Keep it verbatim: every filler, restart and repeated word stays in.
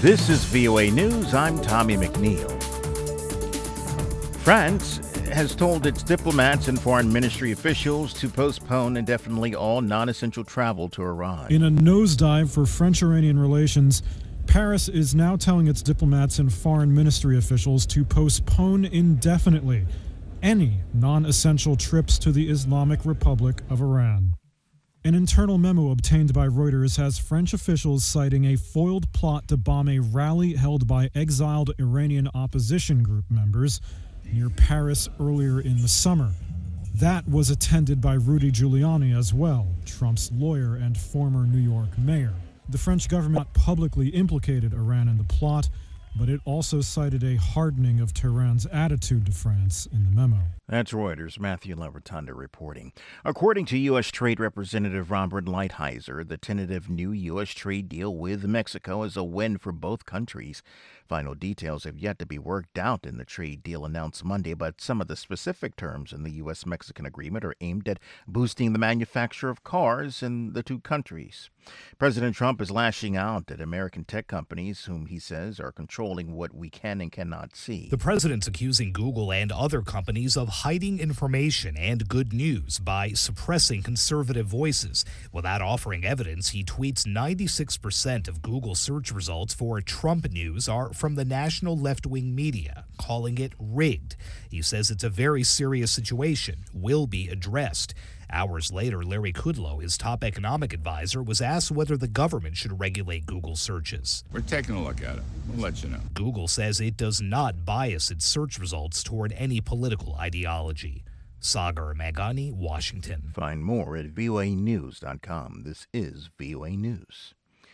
This is V O A News. I'm Tommy McNeil. France has told its diplomats and foreign ministry officials to postpone indefinitely all non-essential travel to Iran. In a nosedive for French-Iranian relations, Paris is now telling its diplomats and foreign ministry officials to postpone indefinitely any non-essential trips to the Islamic Republic of Iran. An internal memo obtained by Reuters has French officials citing a foiled plot to bomb a rally held by exiled Iranian opposition group members near Paris earlier in the summer. That was attended by Rudy Giuliani as well, Trump's lawyer and former New York mayor. The French government publicly implicated Iran in the plot, but it also cited a hardening of Tehran's attitude to France in the memo. That's Reuters' Matthew Lavertanda reporting. According to U S. Trade Representative Robert Lighthizer, the tentative new U S trade deal with Mexico is a win for both countries. Final details have yet to be worked out in the trade deal announced Monday, but some of the specific terms in the U S Mexican agreement are aimed at boosting the manufacture of cars in the two countries. President Trump is lashing out at American tech companies, whom he says are controlling what we can and cannot see. The president's accusing Google and other companies of hiding information and good news by suppressing conservative voices. Without offering evidence, he tweets ninety-six percent of Google search results for Trump news are from the national left-wing media, calling it rigged. He says it's a very serious situation, will be addressed. Hours later, Larry Kudlow, his top economic advisor, was asked whether the government should regulate Google searches. We're taking a look at it. We'll let you know. Google says it does not bias its search results toward any political ideology. Sagar Magani, Washington. Find more at V O A news dot com. This is V O A News.